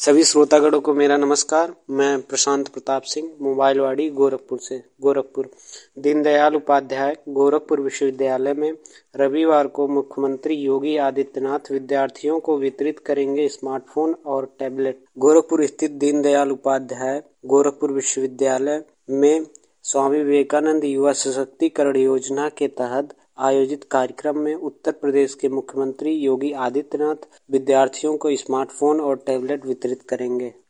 सभी श्रोतागणों को मेरा नमस्कार। मैं प्रशांत प्रताप सिंह, मोबाइलवाड़ी, गोरखपुर। दीनदयाल उपाध्याय गोरखपुर विश्वविद्यालय में रविवार को मुख्यमंत्री योगी आदित्यनाथ विद्यार्थियों को वितरित करेंगे स्मार्टफोन और टैबलेट। गोरखपुर स्थित दीनदयाल उपाध्याय गोरखपुर विश्वविद्यालय में स्वामी विवेकानंद युवा सशक्तिकरण योजना के तहत आयोजित कार्यक्रम में उत्तर प्रदेश के मुख्यमंत्री योगी आदित्यनाथ विद्यार्थियों को स्मार्टफोन और टैबलेट वितरित करेंगे।